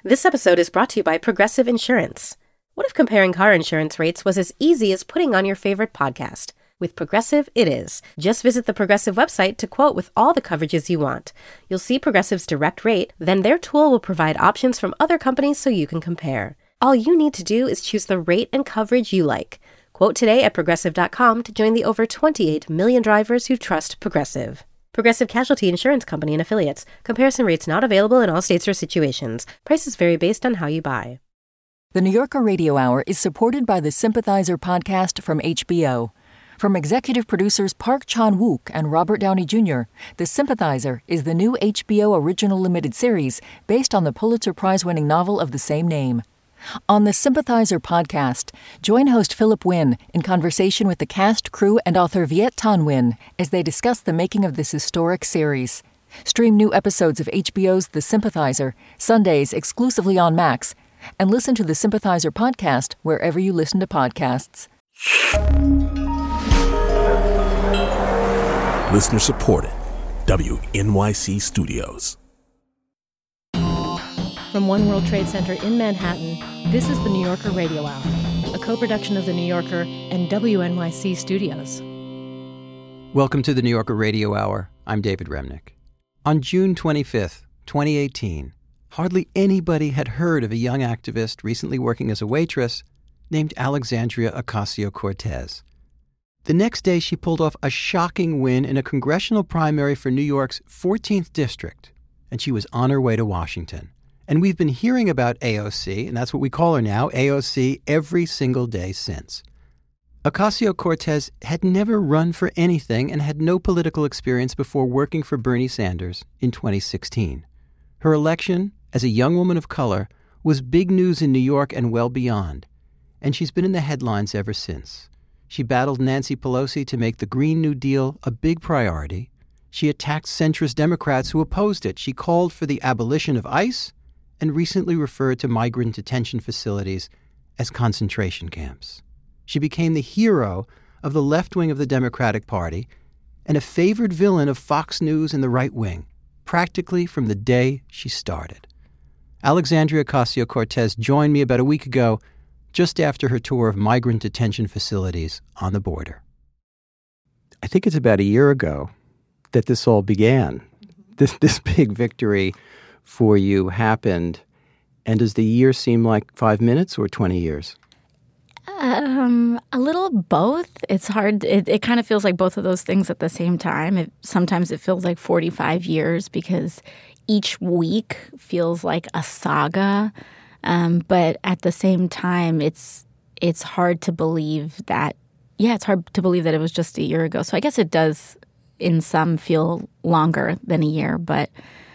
This episode is brought to you by Progressive Insurance. What if comparing car insurance rates was as easy as putting on your favorite podcast? With Progressive, it is. Just visit the Progressive website to quote with all the coverages you want. You'll see Progressive's direct rate, then their tool will provide options from other companies so you can compare. All you need to do is choose the rate and coverage you like. Quote today at Progressive.com to join the over 28 million drivers who trust Progressive. Progressive Casualty Insurance Company and Affiliates. Comparison rates not available in all states or situations. Prices vary based on how you buy. The New Yorker Radio Hour is supported by the Sympathizer podcast from HBO. From executive producers Park Chan-wook and Robert Downey Jr., The Sympathizer is the new HBO original limited series based on the Pulitzer Prize-winning novel of the same name. On the Sympathizer podcast, join host Philip Wynn in conversation with the cast, crew, and author Viet Thanh Nguyen as they discuss the making of this historic series. Stream new episodes of HBO's The Sympathizer, Sundays exclusively on Max, and listen to the Sympathizer podcast wherever you listen to podcasts. Listener supported. WNYC Studios. From One World Trade Center in Manhattan, this is the New Yorker Radio Hour, a co-production of The New Yorker and WNYC Studios. Welcome to the New Yorker Radio Hour. I'm David Remnick. On June 25th, 2018, hardly anybody had heard of a young activist recently working as a waitress named Alexandria Ocasio-Cortez. The next day, she pulled off a shocking win in a congressional primary for New York's 14th district, and she was on her way to Washington. And we've been hearing about AOC, and that's what we call her now, AOC, every single day since. Ocasio-Cortez had never run for anything and had no political experience before working for Bernie Sanders in 2016. Her election, as a young woman of color, was big news in New York and well beyond. And she's been in the headlines ever since. She battled Nancy Pelosi to make the Green New Deal a big priority. She attacked centrist Democrats who opposed it. She called for the abolition of ICE and recently referred to migrant detention facilities as concentration camps. She became the hero of the left wing of the Democratic Party and a favored villain of Fox News and the right wing, practically from the day she started. Alexandria Ocasio-Cortez joined me about a week ago, just after her tour of migrant detention facilities on the border. I think it's about a year ago that this all began. This big victory for you happened. And does the year seem like 5 minutes or 20 years? A little both. It's hard. It kind of feels like both of those things at the same time. Sometimes it feels like 45 years because each week feels like a saga. But at the same time, it's hard to believe that, it's hard to believe that it was just a year ago. So I guess it does in some feel longer than a year, but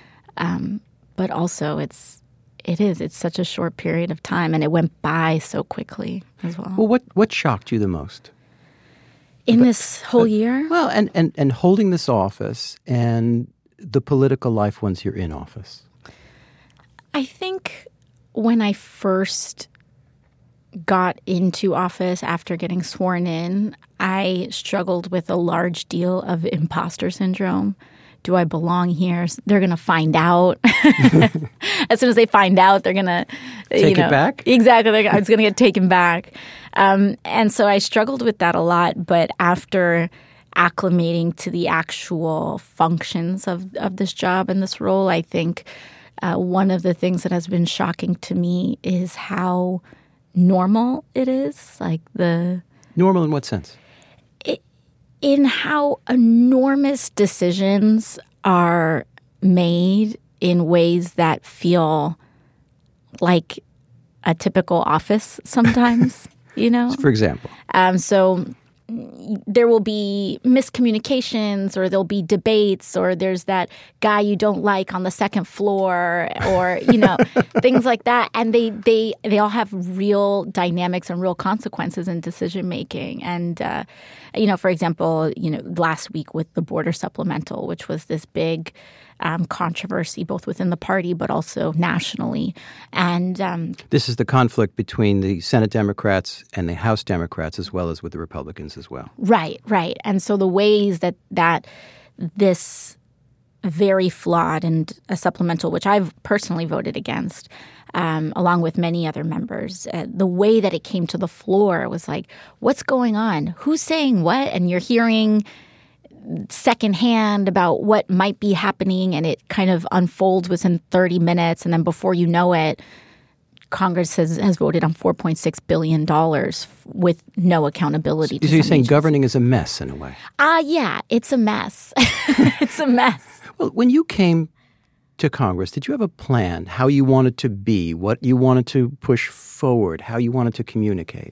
also it's such a short period of time, and it went by so quickly as well. Well, what shocked you the most? In this whole year? Well, and holding this office and the political life once you're in office. I think when I first got into office after getting sworn in, I struggled with a large deal of imposter syndrome. Do I belong here? They're going to find out. As soon as they find out, they're going to take it back? Exactly. It's going to get taken back. And so I struggled with that a lot. But after acclimating to the actual functions of this job and this role, I think one of the things that has been shocking to me is how normal it is. Normal in what sense? In how enormous decisions are made in ways that feel like a typical office sometimes, For example? So there will be miscommunications, or there'll be debates, or there's that guy you don't like on the second floor, or things like that, and they all have real dynamics and real consequences in decision making. And for example, last week with the border supplemental, which was this big controversy both within the party but also nationally. And this is the conflict between the Senate Democrats and the House Democrats, as well as with the Republicans as well. Right. And so the ways that this very flawed and a supplemental, which I've personally voted against, along with many other members. The way that it came to the floor was like, what's going on? Who's saying what? And you're hearing secondhand about what might be happening, and it kind of unfolds within 30 minutes. And then before you know it, Congress has voted on $4.6 billion with no accountability. So you're saying governing is a mess in a way? Yeah, it's a mess. It's a mess. Well, when you came to Congress, did you have a plan, how you wanted to be, what you wanted to push forward, how you wanted to communicate?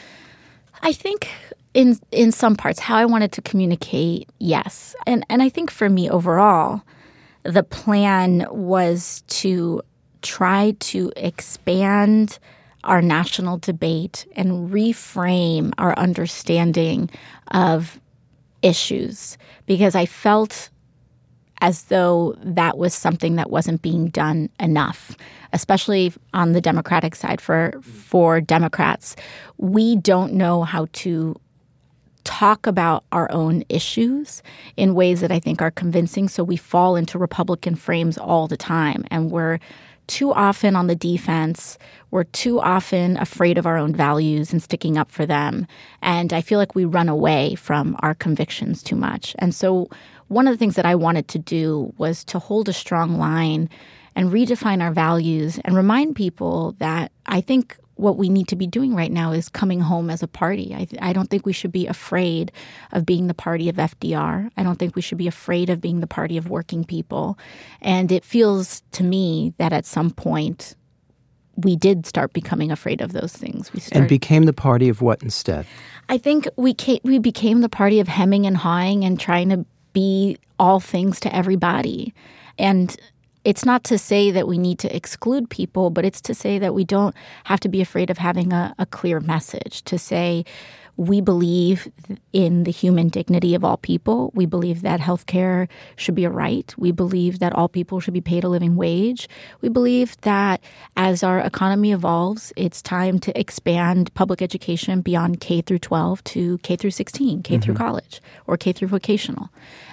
I think in some parts, how I wanted to communicate, yes. And I think for me overall, the plan was to try to expand our national debate and reframe our understanding of issues, because I felt as though that was something that wasn't being done enough, especially on the Democratic side. For Democrats, we don't know how to talk about our own issues in ways that I think are convincing, so we fall into Republican frames all the time, and we're too often on the defense. We're too often afraid of our own values and sticking up for them. And I feel like we run away from our convictions too much. And so one of the things that I wanted to do was to hold a strong line and redefine our values and remind people that I think what we need to be doing right now is coming home as a party. I don't think we should be afraid of being the party of FDR. I don't think we should be afraid of being the party of working people. And it feels to me that at some point we did start becoming afraid of those things. And became the party of what instead? I think we became the party of hemming and hawing and trying to be all things to everybody. And it's not to say that we need to exclude people, but it's to say that we don't have to be afraid of having a clear message, to say we believe in the human dignity of all people. We believe that healthcare should be a right. We believe that all people should be paid a living wage. We believe that as our economy evolves, it's time to expand public education beyond K through 12 to K through 16, K through college, or K through vocational.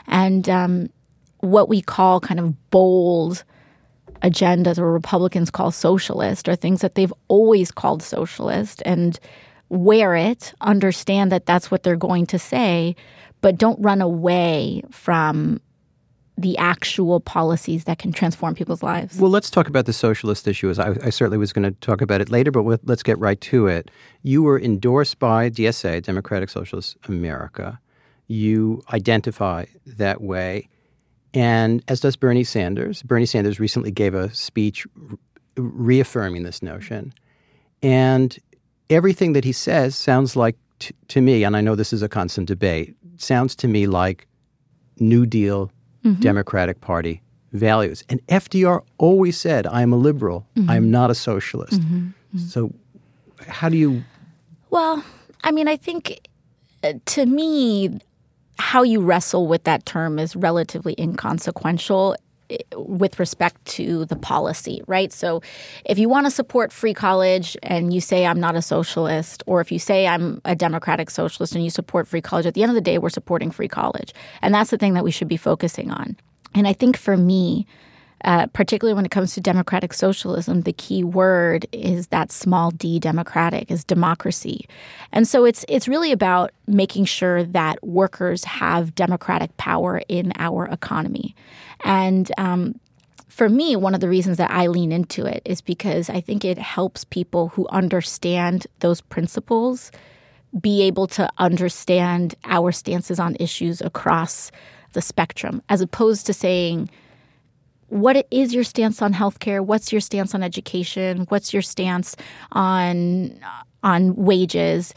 And what we call kind of bold agendas, or Republicans call socialist, are things that they've always called socialist, and wear it, understand that that's what they're going to say, but don't run away from the actual policies that can transform people's lives. Well, let's talk about the socialist issue. I certainly was going to talk about it later, but let's get right to it. You were endorsed by DSA, Democratic Socialist America. You identify that way. And as does Bernie Sanders. Bernie Sanders recently gave a speech reaffirming this notion. And everything that he says sounds like, to me, and I know this is a constant debate, sounds to me like New Deal Democratic Party values. And FDR always said, I am a liberal. I am not a socialist. So how do you... Well, I mean, I think to me, how you wrestle with that term is relatively inconsequential with respect to the policy, right? So if you want to support free college and you say I'm not a socialist, or if you say I'm a democratic socialist and you support free college, at the end of the day, we're supporting free college. And that's the thing that we should be focusing on. And I think for me, particularly when it comes to democratic socialism, the key word is that small d democratic, is democracy. And so it's really about making sure that workers have democratic power in our economy. And for me, one of the reasons that I lean into it is because I think it helps people who understand those principles be able to understand our stances on issues across the spectrum, as opposed to saying, what is your stance on healthcare? What's your stance on education? What's your stance on wages?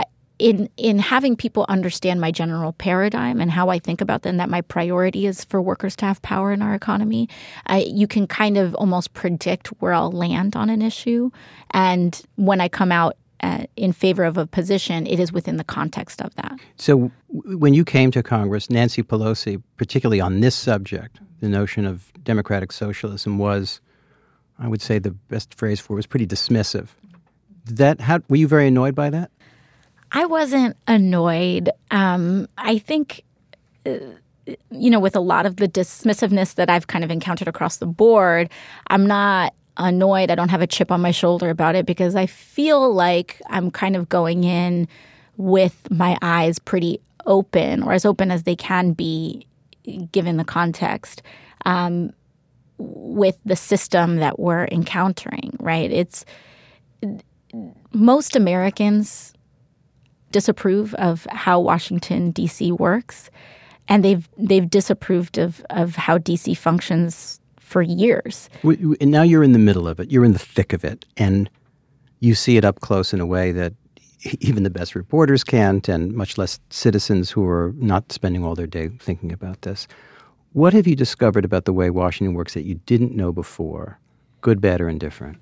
In having people understand my general paradigm and how I think about them, that my priority is for workers to have power in our economy, you can kind of almost predict where I'll land on an issue. And when I come out in favor of a position, it is within the context of that. So when you came to Congress, Nancy Pelosi, particularly on this subject, the notion of democratic socialism was, I would say the best phrase for it was pretty dismissive. Were you very annoyed by that? I wasn't annoyed. I think with a lot of the dismissiveness that I've kind of encountered across the board, I'm not annoyed. I don't have a chip on my shoulder about it because I feel like I'm kind of going in with my eyes pretty open, or as open as they can be given the context, with the system that we're encountering, right? Most Americans disapprove of how Washington, D.C. works, and they've disapproved of how D.C. functions for years. And now you're in the middle of it. You're in the thick of it, and you see it up close in a way that even the best reporters can't, and much less citizens who are not spending all their day thinking about this. What have you discovered about the way Washington works that you didn't know before, good, bad, or indifferent?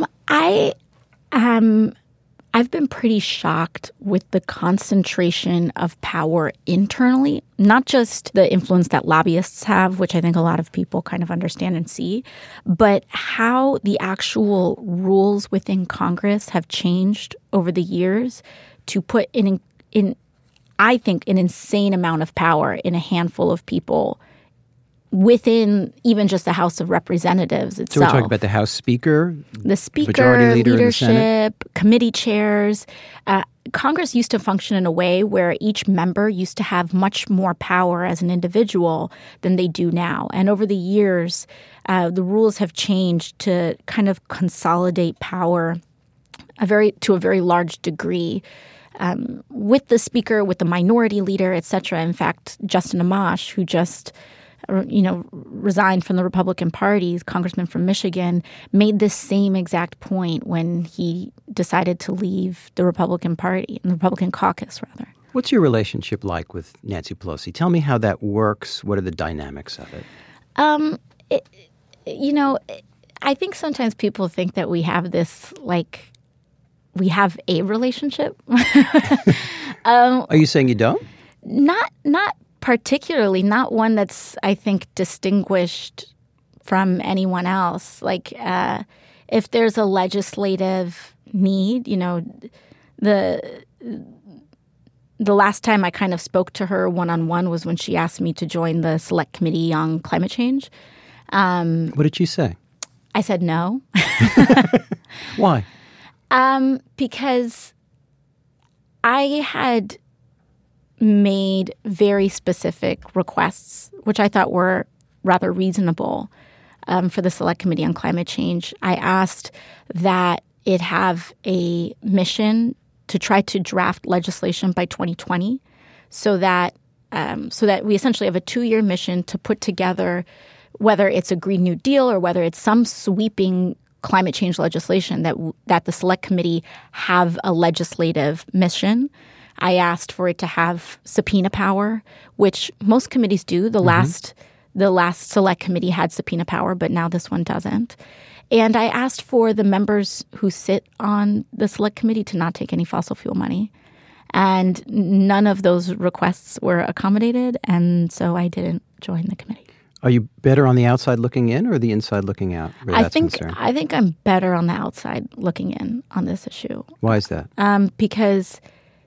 I've been pretty shocked with the concentration of power internally, not just the influence that lobbyists have, which I think a lot of people kind of understand and see, but how the actual rules within Congress have changed over the years to put in I think, an insane amount of power in a handful of people within even just the House of Representatives itself. So we're talking about the House Speaker, the Speaker, Majority Leader, leadership, and the Senate? Committee chairs. Congress used to function in a way where each member used to have much more power as an individual than they do now. And over the years, the rules have changed to kind of consolidate power to a very large degree. With the Speaker, with the Minority Leader, et cetera. In fact, Justin Amash, who just resigned from the Republican Party, congressman from Michigan, made this same exact point when he decided to leave the Republican Party, the Republican caucus, rather. What's your relationship like with Nancy Pelosi? Tell me how that works. What are the dynamics of it? I think sometimes people think that we have this, we have a relationship. Are you saying you don't? Not particularly, not one that's, I think, distinguished from anyone else. If there's a legislative need, the last time I kind of spoke to her one-on-one was when she asked me to join the Select Committee on Climate Change. What did she say? I said no. Why? Because I had made very specific requests, which I thought were rather reasonable for the Select Committee on Climate Change. I asked that it have a mission to try to draft legislation by 2020 so that we essentially have a 2-year mission to put together, whether it's a Green New Deal or whether it's some sweeping climate change legislation, that the Select Committee have a legislative mission. I asked for it to have subpoena power, which most committees do. The last Select Committee had subpoena power, but now this one doesn't. And I asked for the members who sit on the Select Committee to not take any fossil fuel money. And none of those requests were accommodated, and so I didn't join the committee. Are you better on the outside looking in or the inside looking out? I think I'm better on the outside looking in on this issue. Why is that? Because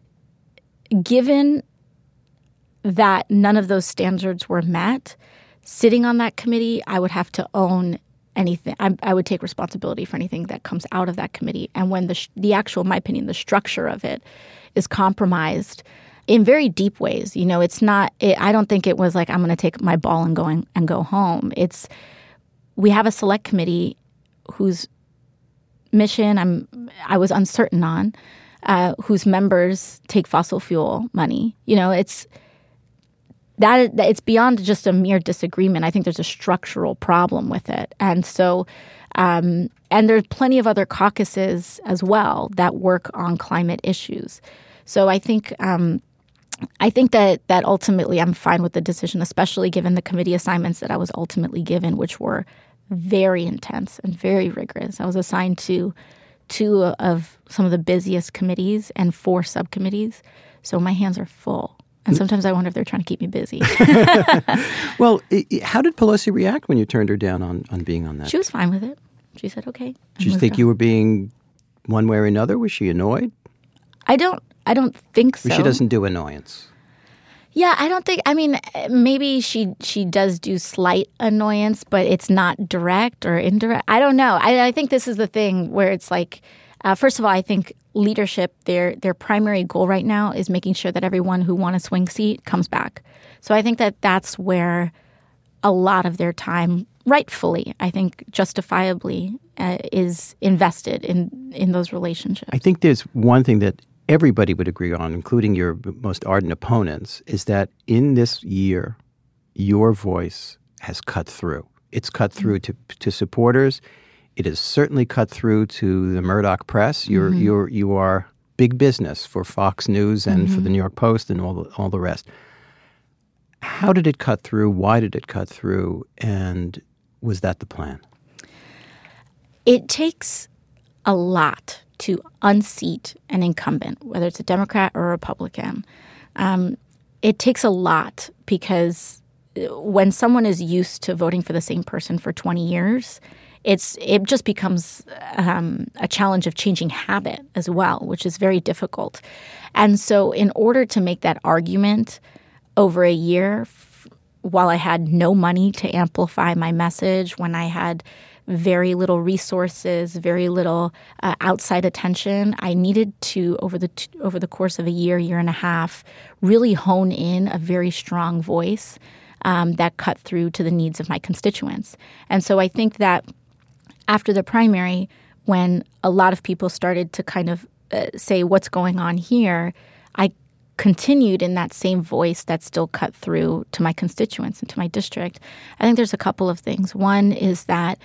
given that none of those standards were met, sitting on that committee, I would have to own anything. I would take responsibility for anything that comes out of that committee. And when the actual, in my opinion, the structure of it is compromised in very deep ways. It's not. I don't think it was like I'm going to take my ball and go home. We have a Select Committee whose mission I was uncertain on, whose members take fossil fuel money. It's beyond just a mere disagreement. I think there's a structural problem with it, and so and there's plenty of other caucuses as well that work on climate issues. So I think that ultimately I'm fine with the decision, especially given the committee assignments that I was ultimately given, which were very intense and very rigorous. I was assigned to 2 of some of the busiest committees and 4 subcommittees. So my hands are full. And sometimes I wonder if they're trying to keep me busy. Well, how did Pelosi react when you turned her down on being on that? She was fine with it. She said, okay. Did you think you were being one way or another? Was she annoyed? I don't think so. She doesn't do annoyance. Yeah, I don't think, I mean, maybe she does do slight annoyance, but it's not direct or indirect. I don't know. I think this is the thing where it's like, first of all, I think leadership, their primary goal right now is making sure that everyone who won a swing seat comes back. So I think that that's where a lot of their time, rightfully, I think justifiably, is invested in those relationships. I think there's one thing that everybody would agree on, including your most ardent opponents, is that in this year, your voice has cut through. It's cut through to supporters. It has certainly cut through to the Murdoch press. You are big business for Fox News and for the New York Post and all the rest. How did it cut through? Why did it cut through? And was that the plan? It takes a lot to unseat an incumbent, whether it's a Democrat or a Republican. It takes a lot because when someone is used to voting for the same person for 20 years, it just becomes a challenge of changing habit as well, which is very difficult. And so in order to make that argument over a year, while I had no money to amplify my message, when I had very little resources, very little outside attention, I needed to, over the course of a year and a half, really hone in a very strong voice that cut through to the needs of my constituents. And so I think that after the primary, when a lot of people started to kind of say, what's going on here, I continued in that same voice that still cut through to my constituents and to my district. I think there's a couple of things. One is that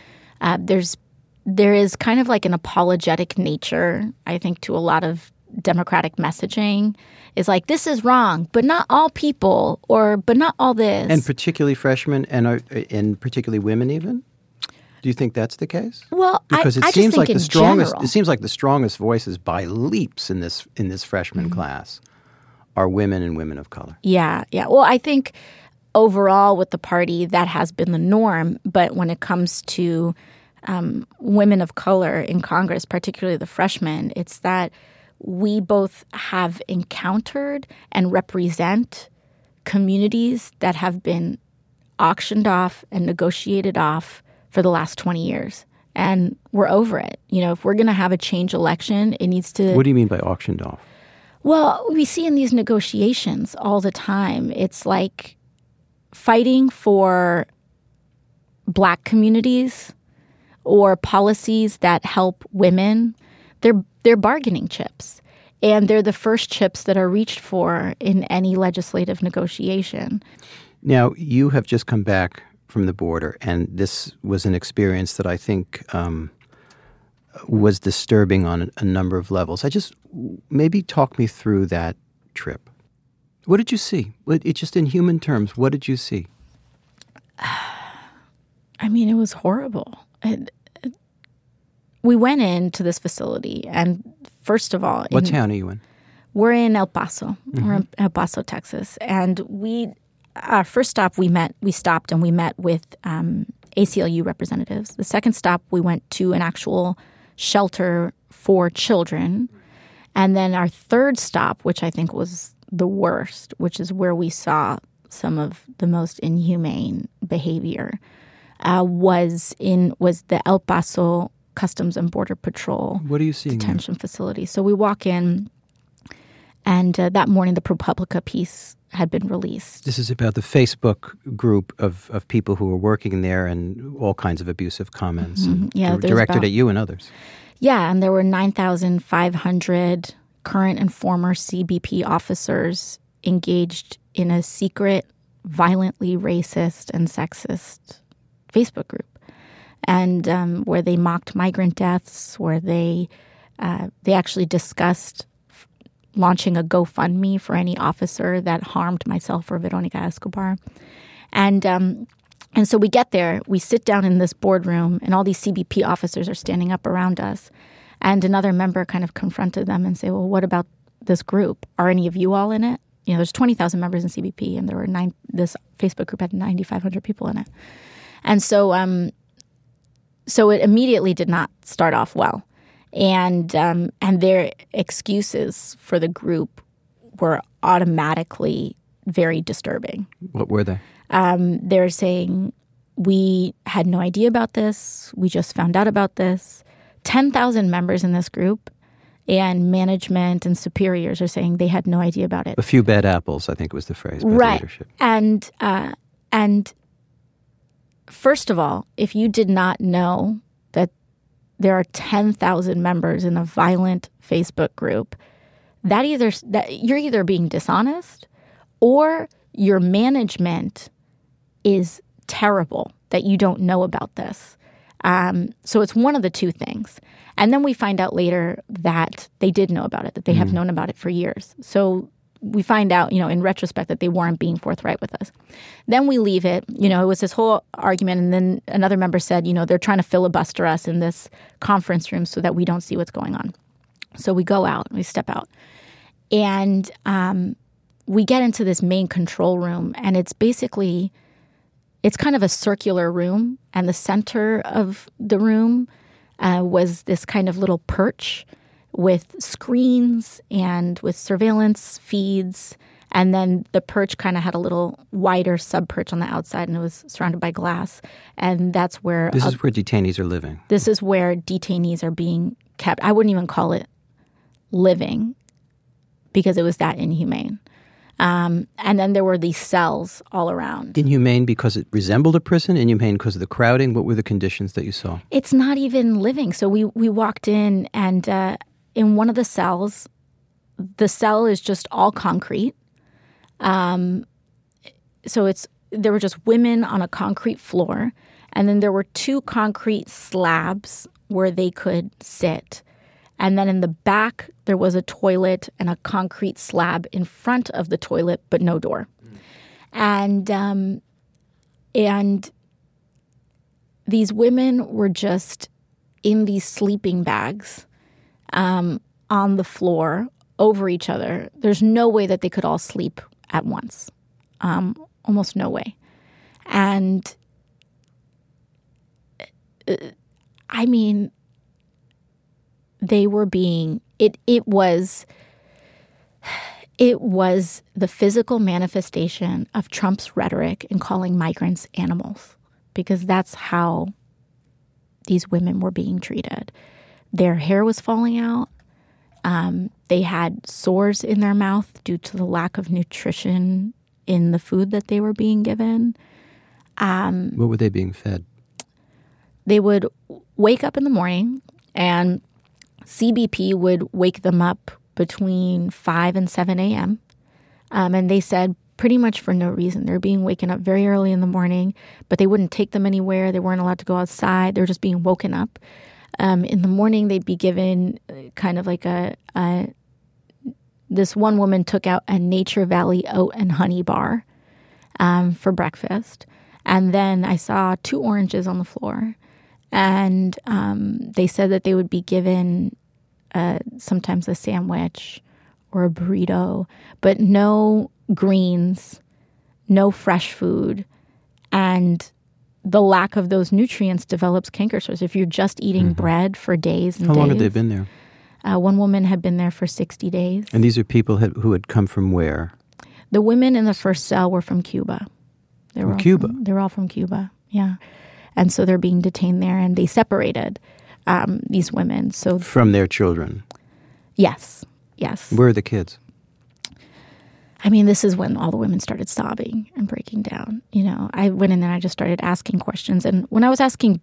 there is kind of like an apologetic nature, I think, to a lot of Democratic messaging. Is like, this is wrong, but not all people, but not all this. And particularly freshmen and particularly women even? Do you think that's the case? Well, because it I seems just think like in the strongest. general, It seems like the strongest voices by leaps in this freshman class are women and women of color. Yeah. Well, I think overall with the party that has been the norm, but when it comes to women of color in Congress, particularly the freshmen, it's that we both have encountered and represent communities that have been auctioned off and negotiated off for the last 20 years. And we're over it. You know, if we're going to have a change election, it needs to... What do you mean by auctioned off? Well, we see in these negotiations all the time, it's like fighting for Black communities or policies that help women. They're bargaining chips. And they're the first chips that are reached for in any legislative negotiation. Now, you have just come back from the border, and this was an experience that I think was disturbing on a number of levels. Maybe talk me through that trip. What did you see? It just in human terms, what did you see? I mean, it was horrible. We went into this facility, and first of all... What town are you in? We're in El Paso. We're in El Paso, Texas. And our first stop, we stopped and we met with ACLU representatives. The second stop, we went to an actual shelter for children. And then our third stop, which I think was the worst, which is where we saw some of the most inhumane behavior, was the El Paso Customs and Border Patrol What are you seeing detention facility. So we walk in, and that morning the ProPublica piece had been released. This is about the Facebook group of people who were working there and all kinds of abusive comments directed at you and others. Yeah, and there were 9,500 current and former CBP officers engaged in a secret, violently racist and sexist Facebook group. And where they mocked migrant deaths, where they actually discussed launching a GoFundMe for any officer that harmed myself or Veronica Escobar. And so we get there, we sit down in this boardroom, and all these CBP officers are standing up around us. And another member kind of confronted them and say, well, what about this group? Are any of you all in it? You know, there's 20,000 members in CBP, and there were this Facebook group had 9,500 people in it. And so it immediately did not start off well. And their excuses for the group were automatically very disturbing. What were they? They're saying, we had no idea about this. We just found out about this. 10,000 members in this group, and management and superiors are saying they had no idea about it. A few bad apples, I think was the phrase by the Right. leadership. And first of all, if you did not know that there are 10,000 members in a violent Facebook group, that you're either being dishonest or your management is terrible that you don't know about this. So it's one of the two things. And then we find out later that they did know about it, that they have known about it for years. So we find out, in retrospect, that they weren't being forthright with us. Then we leave it. It was this whole argument. And then another member said, they're trying to filibuster us in this conference room so that we don't see what's going on. So we go out, we step out. And we get into this main control room. And it's kind of a circular room. And the center of the room was this kind of little perch with screens and with surveillance feeds. And then the perch kind of had a little wider sub-perch on the outside, and it was surrounded by glass. And that's where... This is where detainees are living. This is where detainees are being kept. I wouldn't even call it living because it was that inhumane. And then there were these cells all around. Inhumane because it resembled a prison? Inhumane because of the crowding? What were the conditions that you saw? It's not even living. So we walked in, and in one of the cells, the cell is just all concrete. So there were just women on a concrete floor, and then there were two concrete slabs where they could sit. And then in the back, there was a toilet and a concrete slab in front of the toilet, but no door. And these women were just in these sleeping bags on the floor over each other. There's no way that they could all sleep at once. Almost no way. And I mean, they were being, it was the physical manifestation of Trump's rhetoric in calling migrants animals, because that's how these women were being treated. Their hair was falling out. They had sores in their mouth due to the lack of nutrition in the food that they were being given. What were they being fed? They would wake up in the morning, and CBP would wake them up between 5 and 7 a.m. And they said pretty much for no reason. They're being waken up very early in the morning, but they wouldn't take them anywhere. They weren't allowed to go outside. They were just being woken up. In the morning, they'd be given kind of like this one woman took out a Nature Valley oat and honey bar for breakfast. And then I saw 2 oranges on the floor. And they said that they would be given sometimes a sandwich or a burrito, but no greens, no fresh food. And the lack of those nutrients develops canker sores. If you're just eating bread for days and days. How long had they been there? One woman had been there for 60 days. And these are people who had come from where? The women in the first cell were from Cuba. They were Cuba? They were all from Cuba, yeah. And so they're being detained there, and they separated these women. So from their children? Yes. Where are the kids? I mean, this is when all the women started sobbing and breaking down. I went in there and I just started asking questions. And when I was asking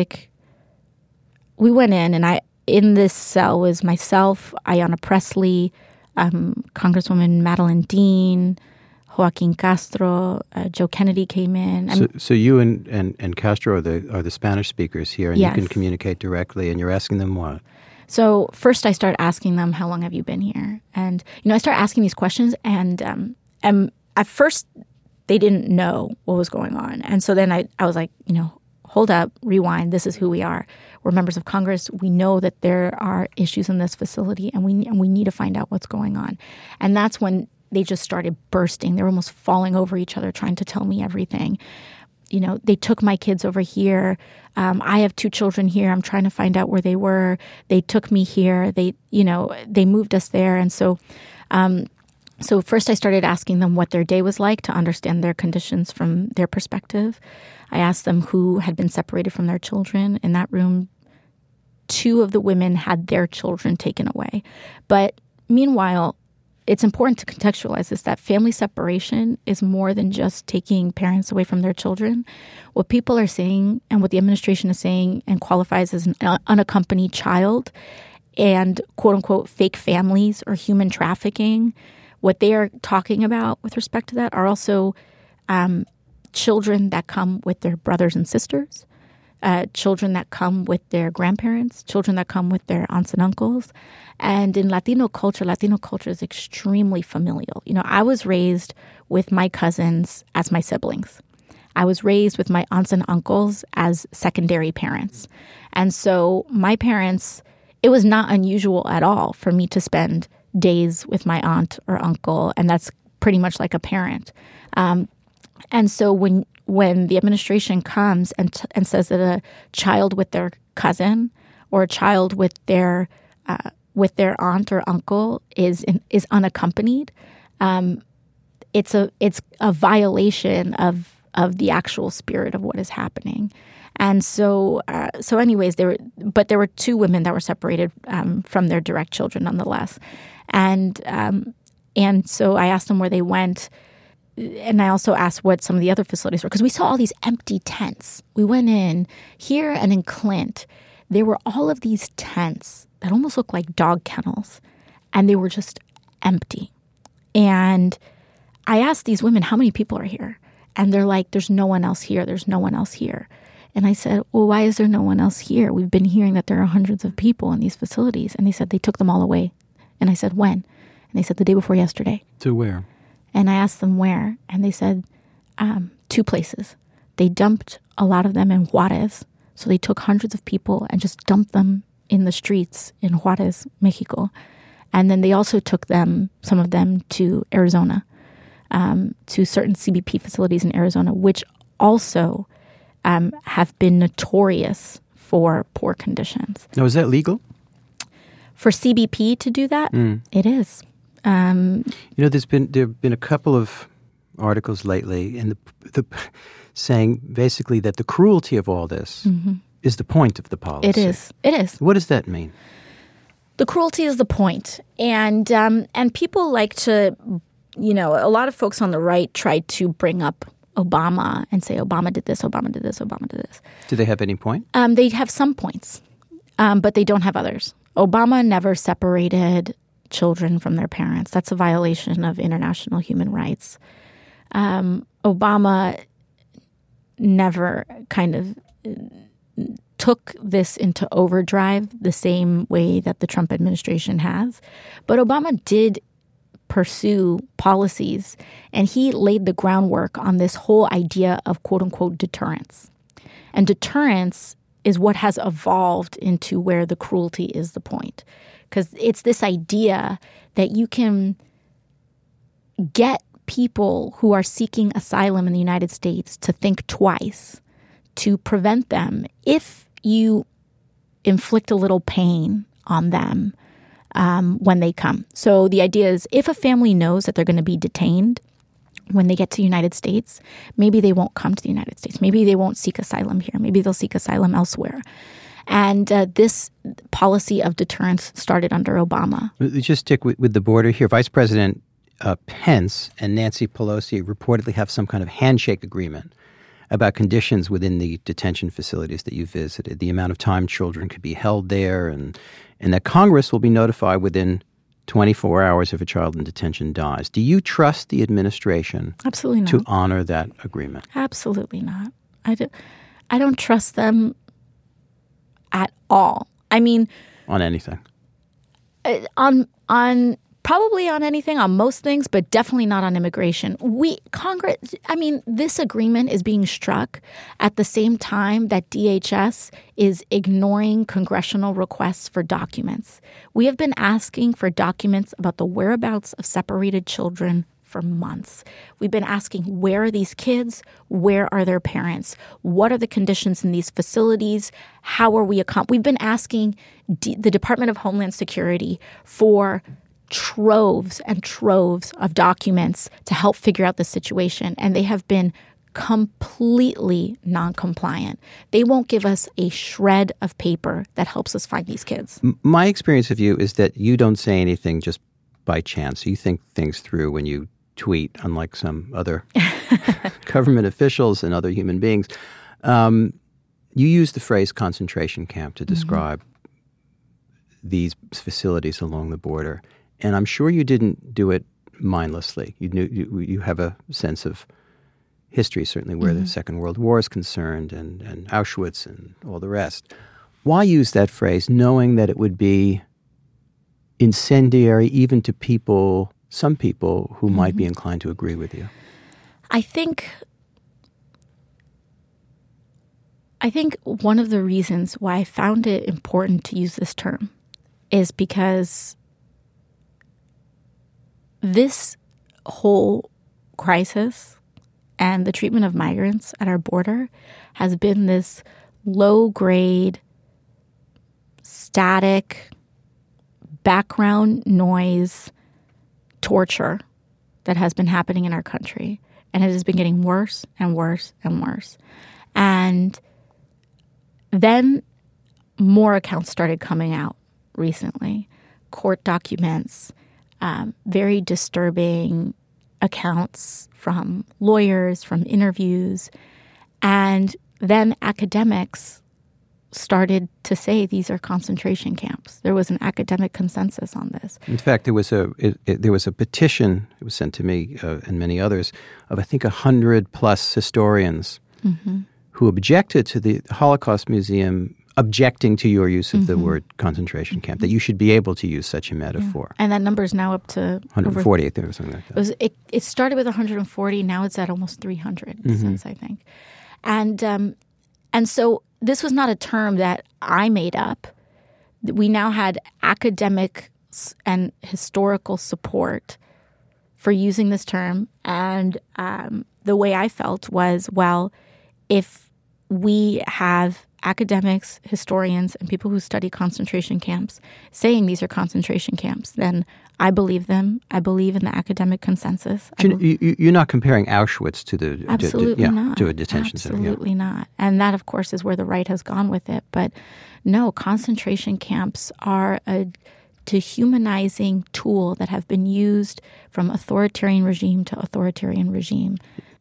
we went in, and in this cell was myself, Ayanna Pressley, Congresswoman Madeline Dean, Joaquin Castro, Joe Kennedy came in. So you and Castro are the Spanish speakers here, and yes. You can communicate directly, and you're asking them what? So first I start asking them, how long have you been here? And, I start asking these questions, and at first they didn't know what was going on. And so then I was like, hold up, rewind, this is who we are. We're members of Congress. We know that there are issues in this facility, and we need to find out what's going on. And that's when they just started bursting. They were almost falling over each other trying to tell me everything. They took my kids over here. I have 2 children here. I'm trying to find out where they were. They took me here. They moved us there. And so So first I started asking them what their day was like to understand their conditions from their perspective. I asked them who had been separated from their children. In that room, 2 of the women had their children taken away. But meanwhile, it's important to contextualize this, that family separation is more than just taking parents away from their children. What people are saying and what the administration is saying and qualifies as an unaccompanied child and quote-unquote fake families or human trafficking, what they are talking about with respect to that are also children that come with their brothers and sisters, children that come with their grandparents, children that come with their aunts and uncles. And in Latino culture is extremely familial. You know, I was raised with my cousins as my siblings. I was raised with my aunts and uncles as secondary parents. And so my parents, it was not unusual at all for me to spend days with my aunt or uncle, and that's pretty much like a parent. And so when the administration comes and says that a child with their cousin or a child with their aunt or uncle is unaccompanied, it's a violation of the actual spirit of what is happening. And so anyways, there were 2 women that were separated from their direct children nonetheless. And so I asked them where they went. And I also asked what some of the other facilities were, because we saw all these empty tents. We went in here and in Clint, there were all of these tents that almost looked like dog kennels, and they were just empty. And I asked these women, how many people are here? And they're like, there's no one else here. There's no one else here. And I said, well, why is there no one else here? We've been hearing that there are hundreds of people in these facilities. And they said they took them all away. And I said, when? And they said the day before yesterday. To where? And I asked them where, and they said 2 places. They dumped a lot of them in Juarez. So they took hundreds of people and just dumped them in the streets in Juarez, Mexico. And then they also took some of them to Arizona, to certain CBP facilities in Arizona, which also have been notorious for poor conditions. Now, is that legal? For CBP to do that, It is. There have been a couple of articles lately in the saying basically that the cruelty of all this is the point of the policy. It is. What does that mean? The cruelty is the point. And people like to, a lot of folks on the right try to bring up Obama and say Obama did this, Obama did this, Obama did this. Do they have any point? They have some points, but they don't have others. Obama never separated children from their parents. That's a violation of international human rights. Obama never kind of took this into overdrive the same way that the Trump administration has. But Obama did pursue policies, and he laid the groundwork on this whole idea of quote-unquote deterrence. And deterrence is what has evolved into where the cruelty is the point. Because it's this idea that you can get people who are seeking asylum in the United States to think twice, to prevent them if you inflict a little pain on them when they come. So the idea is if a family knows that they're going to be detained when they get to the United States, maybe they won't come to the United States. Maybe they won't seek asylum here. Maybe they'll seek asylum elsewhere. And this policy of deterrence started under Obama. Let's just stick with the border here. Vice President Pence and Nancy Pelosi reportedly have some kind of handshake agreement about conditions within the detention facilities that you visited, the amount of time children could be held there, and that Congress will be notified within 24 hours if a child in detention dies. Do you trust the administration Absolutely not. to honor that agreement? Absolutely not. I don't trust them at all. I mean, on anything. On probably on anything, on most things, but definitely not on immigration. This agreement is being struck at the same time that DHS is ignoring congressional requests for documents. We have been asking for documents about the whereabouts of separated children for months. We've been asking, where are these kids? Where are their parents? What are the conditions in these facilities? How are we we've been asking the Department of Homeland Security for troves and troves of documents to help figure out the situation, and they have been completely non-compliant. They won't give us a shred of paper that helps us find these kids. My experience of you is that you don't say anything just by chance. You think things through when you tweet, unlike some other government officials and other human beings. You use the phrase concentration camp to describe these facilities along the border. And I'm sure you didn't do it mindlessly. You have a sense of history, certainly where the Second World War is concerned and Auschwitz and all the rest. Why use that phrase knowing that it would be incendiary even to some people who might be inclined to agree with you? I think one of the reasons why I found it important to use this term is because this whole crisis and the treatment of migrants at our border has been this low-grade, static, background noise torture that has been happening in our country. And it has been getting worse and worse and worse. And then more accounts started coming out recently. Court documents, very disturbing accounts from lawyers, from interviews. And then academics started to say these are concentration camps. There was an academic consensus on this. In fact, there was a petition, it was sent to me and many others, of I think 100+ historians who objected to the Holocaust Museum objecting to your use of the word concentration camp, that you should be able to use such a metaphor. And that number is now up to 140, there was something like that. It started with 140, now it's at almost 300 since, I think. And so this was not a term that I made up. We now had academic and historical support for using this term. And the way I felt was, well, if we have academics, historians, and people who study concentration camps saying these are concentration camps, then I believe them. I believe in the academic consensus. You're not comparing Auschwitz to not. To a detention center. Absolutely not. And that, of course, is where the right has gone with it. But no, concentration camps are a dehumanizing tool that have been used from authoritarian regime to authoritarian regime.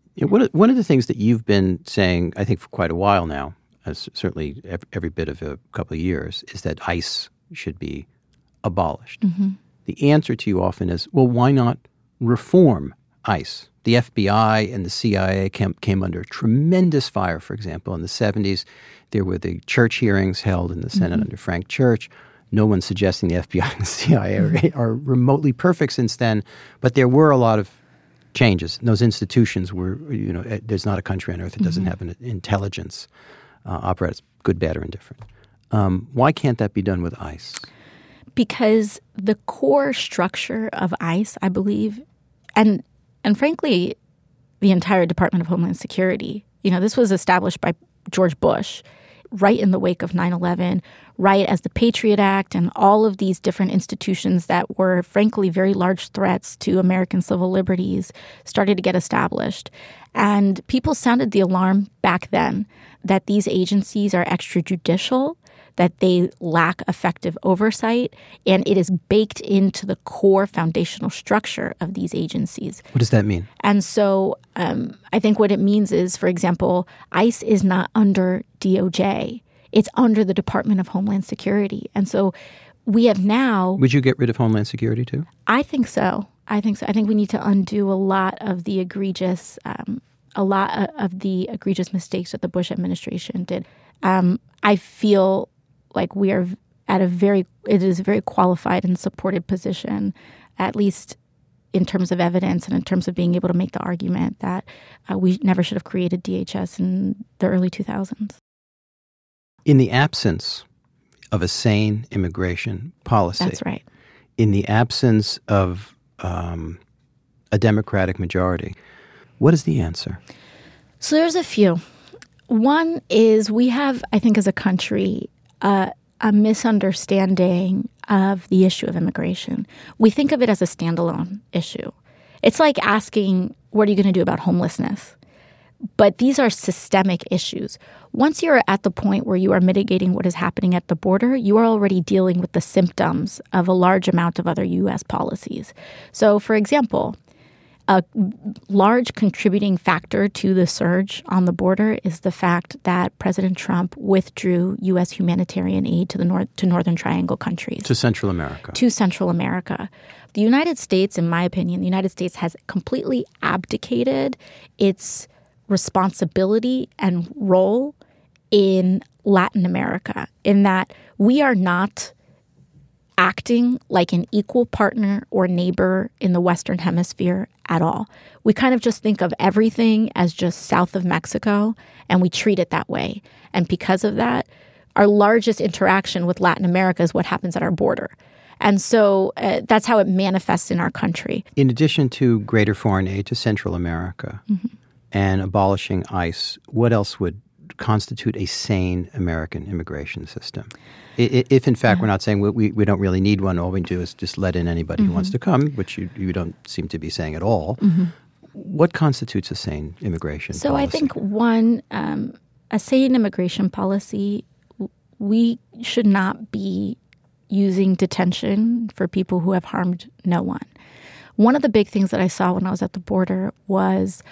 One of the things that you've been saying, I think, for quite a while now, certainly every bit of a couple of years, is that ICE should be abolished. The answer to you often is, well, why not reform ICE? The FBI and the CIA came under tremendous fire, for example. In the 70s, there were the church hearings held in the Senate under Frank Church. No one's suggesting the FBI and the CIA are remotely perfect since then, but there were a lot of changes. And those institutions were, there's not a country on earth that doesn't have an intelligence apparatus, good, bad, or indifferent. Why can't that be done with ICE? Because the core structure of ICE, I believe, and frankly, the entire Department of Homeland Security, this was established by George Bush right in the wake of 9/11, right as the Patriot Act and all of these different institutions that were, frankly, very large threats to American civil liberties started to get established. And people sounded the alarm back then that these agencies are extrajudicial, that they lack effective oversight, and it is baked into the core foundational structure of these agencies. What does that mean? And so I think what it means is, for example, ICE is not under DOJ. It's under the Department of Homeland Security. And so we have now... Would you get rid of Homeland Security too? I think so. I think we need to undo a lot of the egregious mistakes that the Bush administration did. I feel like we are at it is a very qualified and supported position, at least in terms of evidence and in terms of being able to make the argument that we never should have created DHS in the early 2000s. In the absence of a sane immigration policy. That's right. In the absence of a Democratic majority, what is the answer? So there's a few. One is we have, I think as a country, a a misunderstanding of the issue of immigration. We think of it as a standalone issue. It's like asking, what are you going to do about homelessness? But these are systemic issues. Once you're at the point where you are mitigating what is happening at the border, you are already dealing with the symptoms of a large amount of other U.S. policies. So, for example, a large contributing factor to the surge on the border is the fact that President Trump withdrew U.S. humanitarian aid to the Northern Triangle countries. To Central America. To Central America. The United States, in my opinion, the United States has completely abdicated its responsibility and role in Latin America, in that we are not acting like an equal partner or neighbor in the Western Hemisphere at all. We kind of just think of everything as just south of Mexico, and we treat it that way. And because of that, our largest interaction with Latin America is what happens at our border. And so that's how it manifests in our country. In addition to greater foreign aid to Central America and abolishing ICE, what else would constitute a sane American immigration system? If, in fact, we're not saying we don't really need one, all we do is just let in anybody who wants to come, which you don't seem to be saying at all, what constitutes a sane immigration policy? So I think, one, a sane immigration policy, we should not be using detention for people who have harmed no one. One of the big things that I saw when I was at the border was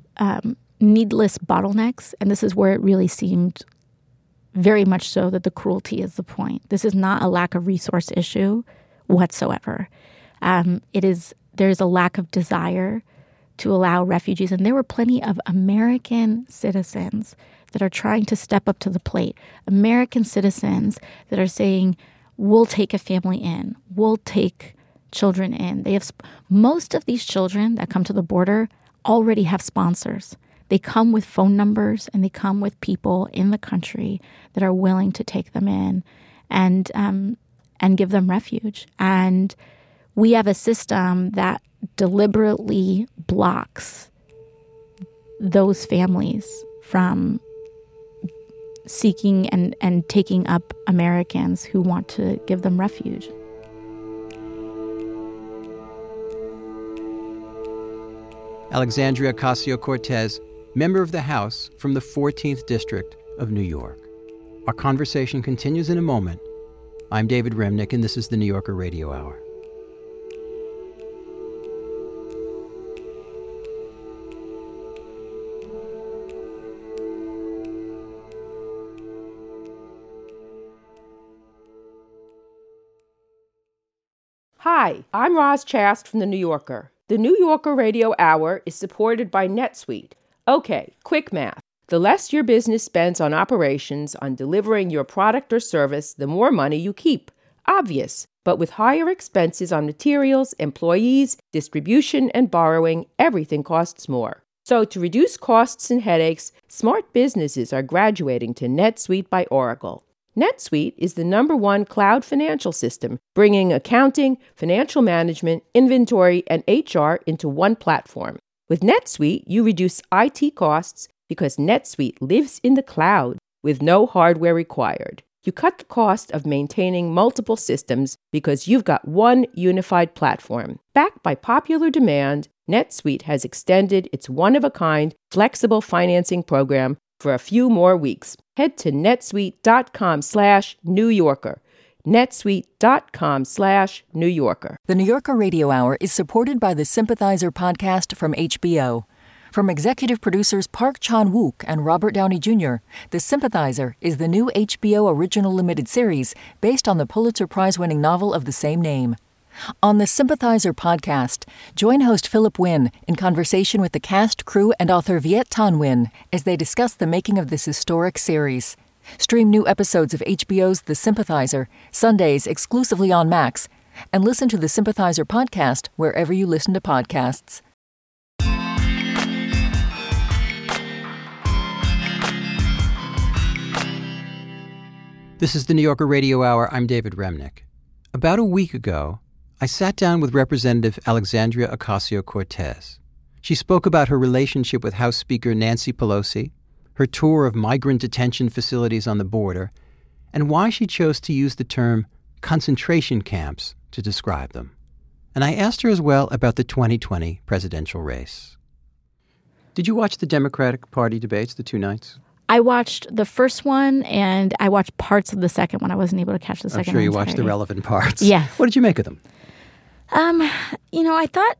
needless bottlenecks, and this is where it really seemed very much so that the cruelty is the point. This is not a lack of resource issue whatsoever. There's a lack of desire to allow refugees, and there were plenty of American citizens that are trying to step up to the plate. American citizens that are saying, we'll take a family in, we'll take children in. Most of these children that come to the border already have sponsors. They come with phone numbers and they come with people in the country that are willing to take them in and give them refuge. And we have a system that deliberately blocks those families from seeking and taking up Americans who want to give them refuge. Alexandria Ocasio-Cortez, member of the House from the 14th District of New York. Our conversation continues in a moment. I'm David Remnick, and this is the New Yorker Radio Hour. Hi, I'm Roz Chast from The New Yorker. The New Yorker Radio Hour is supported by NetSuite. Okay, quick math. The less your business spends on operations, on delivering your product or service, the more money you keep. Obvious. But with higher expenses on materials, employees, distribution, and borrowing, everything costs more. So to reduce costs and headaches, smart businesses are graduating to NetSuite by Oracle. NetSuite is the #1 cloud financial system, bringing accounting, financial management, inventory, and HR into one platform. With NetSuite, you reduce IT costs because NetSuite lives in the cloud with no hardware required. You cut the cost of maintaining multiple systems because you've got one unified platform. Backed by popular demand, NetSuite has extended its one-of-a-kind flexible financing program for a few more weeks. Head to netsuite.com/New Yorker. netsuite.com/New Yorker. The New Yorker Radio Hour is supported by the Sympathizer podcast from HBO. From executive producers Park Chan-wook and Robert Downey Jr., The Sympathizer is the new HBO original limited series based on the Pulitzer Prize-winning novel of the same name. On the Sympathizer podcast, join host Philip Wynn in conversation with the cast, crew, and author Viet Thanh Nguyen as they discuss the making of this historic series. Stream new episodes of HBO's The Sympathizer, Sundays exclusively on Max, and listen to the Sympathizer podcast wherever you listen to podcasts. This is the New Yorker Radio Hour. I'm David Remnick. About a week ago, I sat down with Representative Alexandria Ocasio-Cortez. She spoke about her relationship with House Speaker Nancy Pelosi, her tour of migrant detention facilities on the border, and why she chose to use the term concentration camps to describe them. And I asked her as well about the 2020 presidential race. Did you watch the Democratic Party debates, the 2 nights? I watched the first one, and I watched parts of the second one. I wasn't able to catch the second one. I'm sure you watched the relevant parts. Yes. What did you make of them? I thought,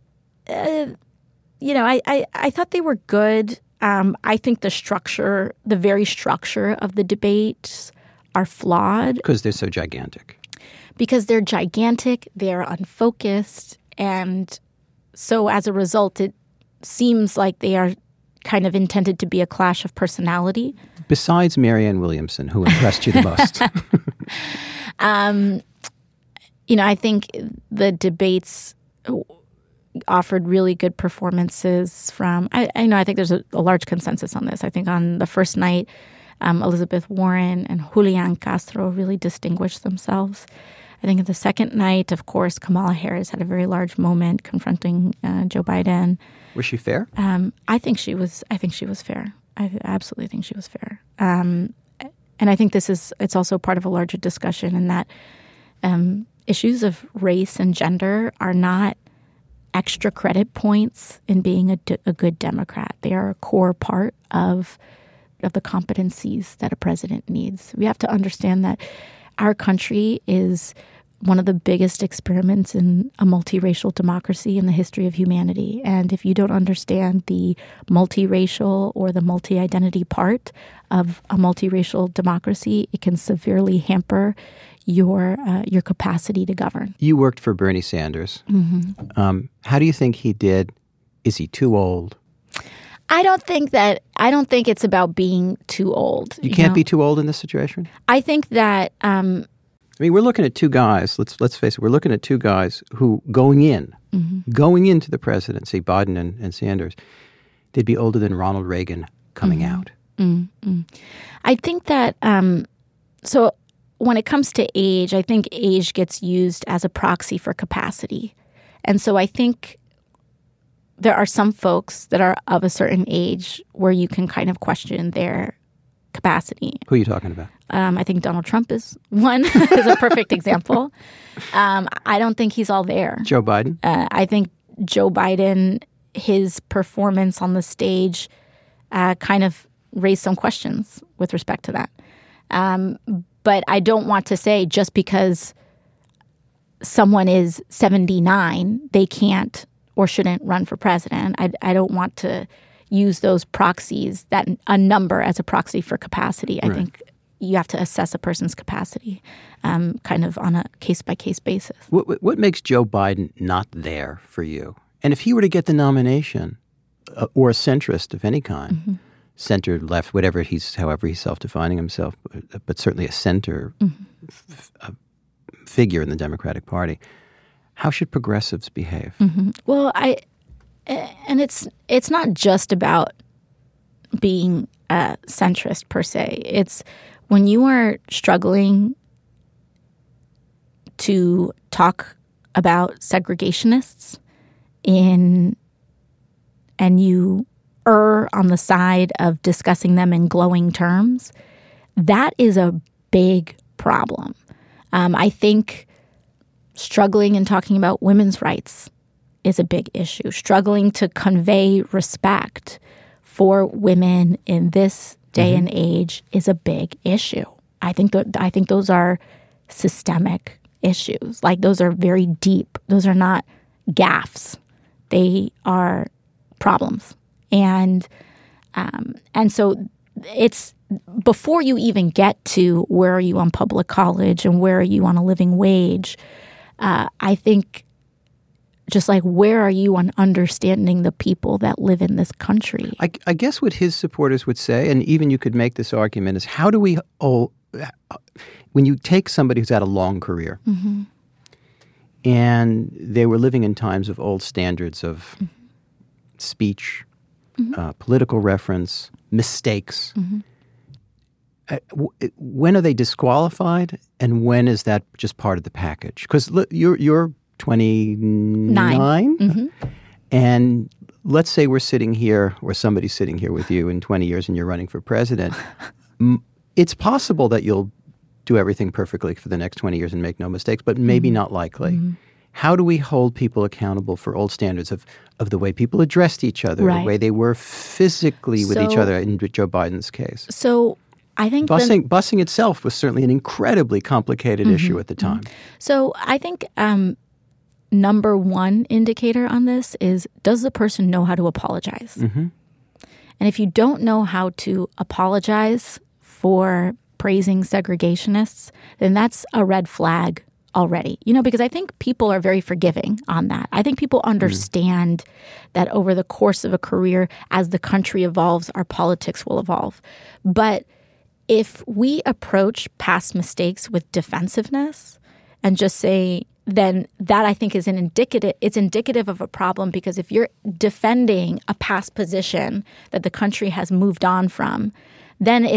I thought they were good. I think the very structure of the debates are flawed. Because they're so gigantic. Because they're gigantic, they're unfocused, and so as a result, it seems like they are kind of intended to be a clash of personality. Besides Marianne Williamson, who impressed you the most? I think the debates offered really good performances from, I think there's a large consensus on this. I think on the first night, Elizabeth Warren and Julian Castro really distinguished themselves. I think at the second night, of course, Kamala Harris had a very large moment confronting Joe Biden. Was she fair? I think she was fair. I absolutely think she was fair. And I think it's also part of a larger discussion in that issues of race and gender are not extra credit points in being a good Democrat. They are a core part of the competencies that a president needs. We have to understand that our country is one of the biggest experiments in a multiracial democracy in the history of humanity. And if you don't understand the multiracial or the multi-identity part of a multiracial democracy, it can severely hamper your capacity to govern. You worked for Bernie Sanders. Mm-hmm. How do you think he did? Is he too old? I don't think it's about being too old. You can't be too old in this situation? I think that we're looking at two guys, let's face it, we're looking at two guys who going into the presidency, Biden and Sanders, they'd be older than Ronald Reagan coming out. Mm-hmm. I think that so when it comes to age, I think age gets used as a proxy for capacity. And so I think there are some folks that are of a certain age where you can kind of question their capacity. Who are you talking about? I think Donald Trump is one, is a perfect example. I don't think he's all there. Joe Biden? I think Joe Biden, his performance on the stage kind of raised some questions with respect to that. But I don't want to say just because someone is 79, they can't or shouldn't run for president. I don't want to use those proxies, that a number as a proxy for capacity. I think you have to assess a person's capacity kind of on a case-by-case basis. What makes Joe Biden not there for you? And if he were to get the nomination, or a centrist of any kind, center, left, however he's self-defining himself, but certainly a center figure in the Democratic Party, how should progressives behave? Well, it's not just about being a centrist per se. It's when you are struggling to talk about segregationists and you err on the side of discussing them in glowing terms, that is a big problem. I think struggling and talking about women's rights is a big issue. Struggling to convey respect for women in this day and age is a big issue. I think those are systemic issues. Like, those are very deep. Those are not gaffes. They are problems. And so it's before you even get to where are you on public college and where are you on a living wage, I think just like where are you on understanding the people that live in this country? I guess what his supporters would say, and even you could make this argument, is how do we when you take somebody who's had a long career and they were living in times of old standards of speech, political reference, mistakes, when are they disqualified and when is that just part of the package? Because you're 29 and let's say we're sitting here or somebody's sitting here with you in 20 years and you're running for president. It's possible that you'll do everything perfectly for the next 20 years and make no mistakes, but maybe not likely. How do we hold people accountable for old standards of the way people addressed each other, the way they were physically with each other in Joe Biden's case? So I think busing itself was certainly an incredibly complicated issue at the time. So I think number one indicator on this is, does the person know how to apologize? And if you don't know how to apologize for praising segregationists, then that's a red flag already, because I think people are very forgiving on that. I think people understand that over the course of a career, as the country evolves, our politics will evolve. But if we approach past mistakes with defensiveness and just say, then that I think is it's indicative of a problem, because if you're defending a past position that the country has moved on from, then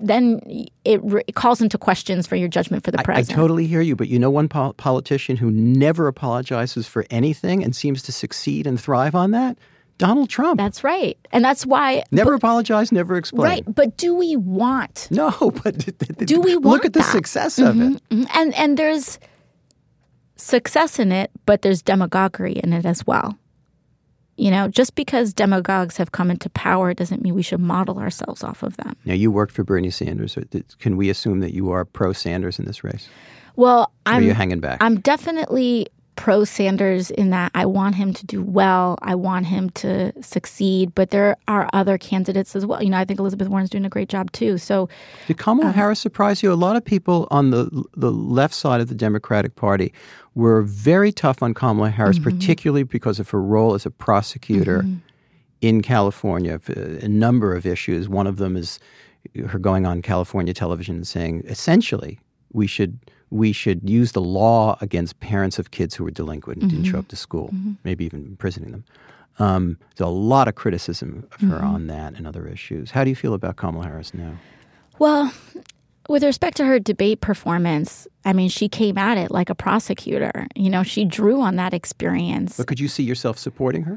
it calls into questions for your judgment for the president. I totally hear you, but you know one politician who never apologizes for anything and seems to succeed and thrive on that? Donald Trump. That's right. And that's why... Never apologize, never explain. Right. But do we want... No, but... Do we want Look at the success of it. And there's success in it, but there's demagoguery in it as well. Just because demagogues have come into power doesn't mean we should model ourselves off of them. Now, you worked for Bernie Sanders. Can we assume that you are pro-Sanders in this race? Well, or are you hanging back? I'm definitely pro-Sanders in that I want him to do well. I want him to succeed. But there are other candidates as well. I think Elizabeth Warren's doing a great job too. So, did Kamala Harris surprise you? A lot of people on the left side of the Democratic Party were very tough on Kamala Harris, particularly because of her role as a prosecutor in California. A number of issues. One of them is her going on California television and saying, essentially, we should use the law against parents of kids who were delinquent and didn't show up to school, maybe even imprisoning them. There's a lot of criticism of her on that and other issues. How do you feel about Kamala Harris now? Well, with respect to her debate performance, she came at it like a prosecutor. She drew on that experience. But could you see yourself supporting her?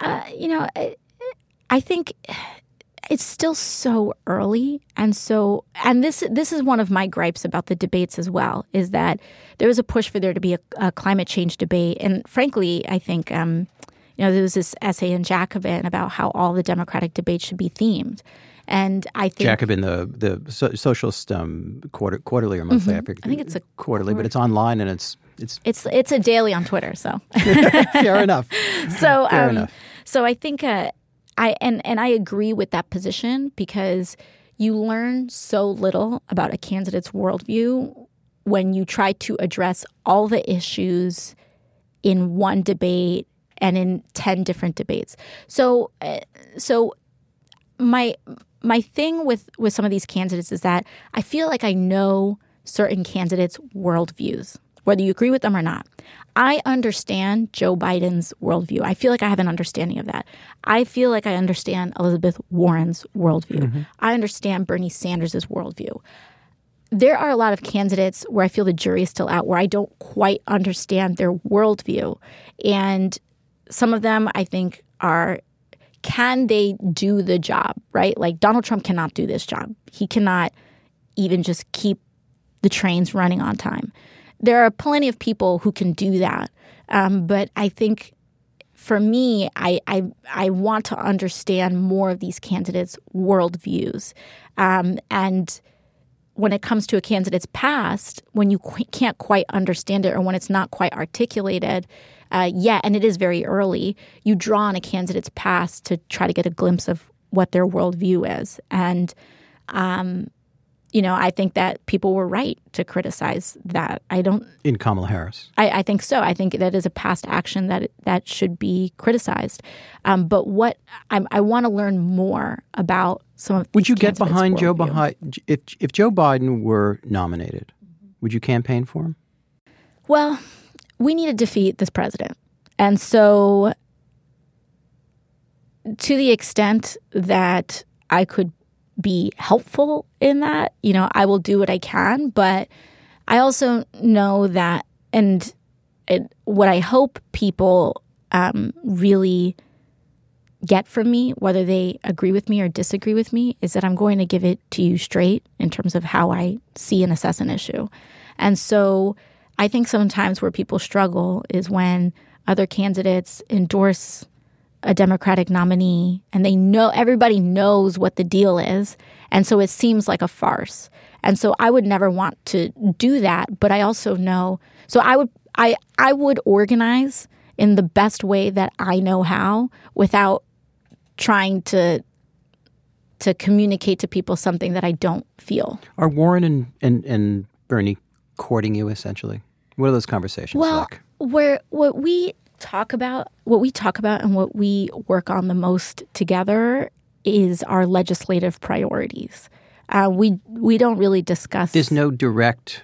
I think it's still so early. And this is one of my gripes about the debates as well, is that there was a push for there to be a climate change debate. And frankly, I think, there was this essay in Jacobin about how all the Democratic debates should be themed. And I think Jacobin, the socialist quarterly or monthly. I think it's a quarterly, but it's online and it's a daily on Twitter. So fair enough. Fair enough. So I think I agree with that position, because you learn so little about a candidate's worldview when you try to address all the issues in one debate and in 10 different debates. So my thing with some of these candidates is that I feel like I know certain candidates' worldviews, whether you agree with them or not. I understand Joe Biden's worldview. I feel like I have an understanding of that. I feel like I understand Elizabeth Warren's worldview. I understand Bernie Sanders' worldview. There are a lot of candidates where I feel the jury is still out, where I don't quite understand their worldview. And some of them I think can they do the job, right? Like Donald Trump cannot do this job. He cannot even just keep the trains running on time. There are plenty of people who can do that. But I think for me, I want to understand more of these candidates' worldviews. And when it comes to a candidate's past, when you can't quite understand it or when it's not quite articulated yet, and it is very early, you draw on a candidate's past to try to get a glimpse of what their worldview is. And, I think that people were right to criticize that. In Kamala Harris. I think so. I think that is a past action that should be criticized. But what I want to learn more about some of these. Would you get behind Joe if Joe Biden were nominated? Would you campaign for him? Well, we need to defeat this president. And so to the extent that I could be helpful in that, I will do what I can. But I also know that, what I hope people really get from me, whether they agree with me or disagree with me, is that I'm going to give it to you straight in terms of how I see and assess an issue. And so I think sometimes where people struggle is when other candidates endorse a Democratic nominee and they know, everybody knows what the deal is. And so it seems like a farce. And so I would never want to do that. But I also know, so I would organize in the best way that I know how without trying to communicate to people something that I don't feel. Are Warren and Bernie courting you, essentially? What are those conversations like? What we talk about and what we work on the most together is our legislative priorities. We don't really discuss. There's no direct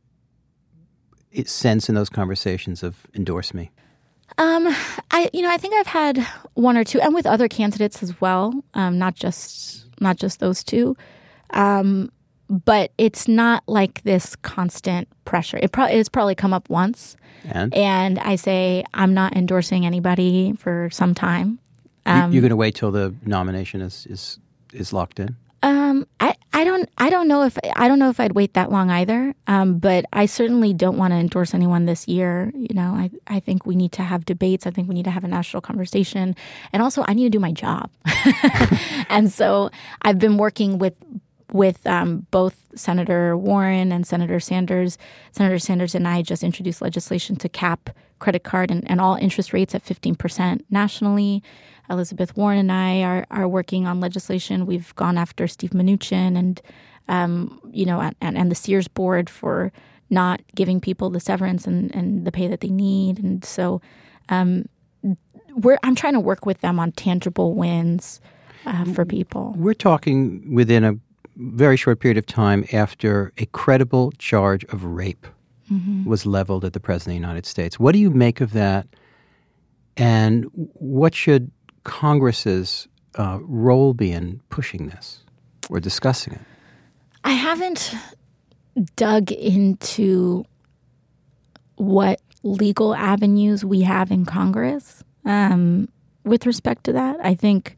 sense in those conversations of endorse me. I think I've had one or two, and with other candidates as well, not just those two. But it's not like this constant pressure. It's probably come up once, and I say I'm not endorsing anybody for some time. You're going to wait till the nomination is locked in? I don't know if I'd wait that long either. But I certainly don't want to endorse anyone this year. I think we need to have debates. I think we need to have a national conversation, and also I need to do my job. And so I've been working with both Senator Warren and Senator Sanders. Senator Sanders and I just introduced legislation to cap credit card and all interest rates at 15% nationally. Elizabeth Warren and I are working on legislation. We've gone after Steve Mnuchin and the Sears board for not giving people the severance and the pay that they need. And so I'm trying to work with them on tangible wins for people. We're talking within a very short period of time after a credible charge of rape was leveled at the President of the United States. What do you make of that? And what should Congress's role be in pushing this or discussing it? I haven't dug into what legal avenues we have in Congress with respect to that. I think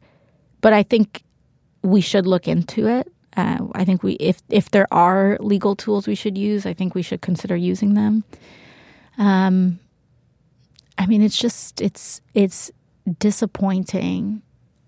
we should look into it. I think if there are legal tools we should use, I think we should consider using them. It's disappointing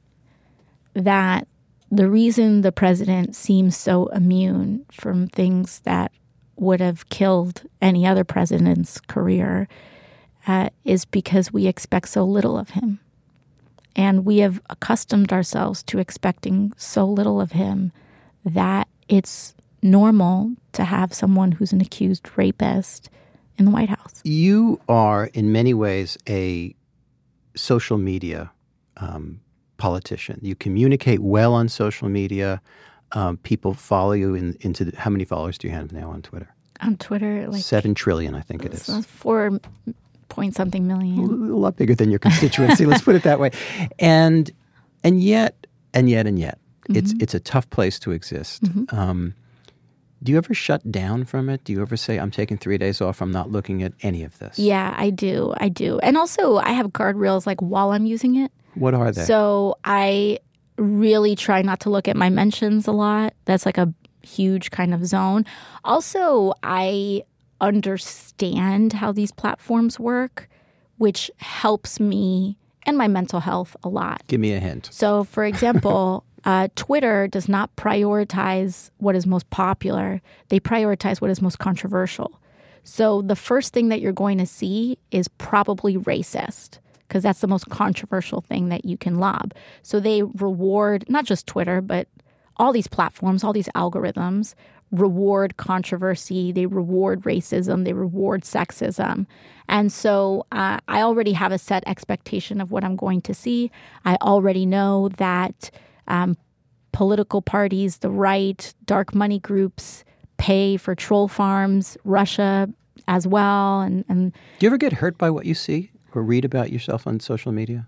that the reason the president seems so immune from things that would have killed any other president's career is because we expect so little of him. And we have accustomed ourselves to expecting so little of him that it's normal to have someone who's an accused rapist in the White House. You are, in many ways, a social media politician. You communicate well on social media. People follow you how many followers do you have now on Twitter? On Twitter, 7 trillion, I think it is. 4 point something million. A lot bigger than your constituency, let's put it that way. And yet, it's a tough place to exist. Do you ever shut down from it? Do you ever say, I'm taking 3 days off, I'm not looking at any of this? Yeah, I do. And also, I have guardrails while I'm using it. What are they? So I really try not to look at my mentions a lot. That's a huge kind of zone. Also, I understand how these platforms work, which helps me and my mental health a lot. Give me a hint. So, for example, Twitter does not prioritize what is most popular. They prioritize what is most controversial. So the first thing that you're going to see is probably racist, because that's the most controversial thing that you can lob. So they reward, not just Twitter, but all these platforms, all these algorithms reward controversy, they reward racism, they reward sexism. And so I already have a set expectation of what I'm going to see. I already know that political parties, the right, dark money groups pay for troll farms, Russia as well. And do you ever get hurt by what you see or read about yourself on social media?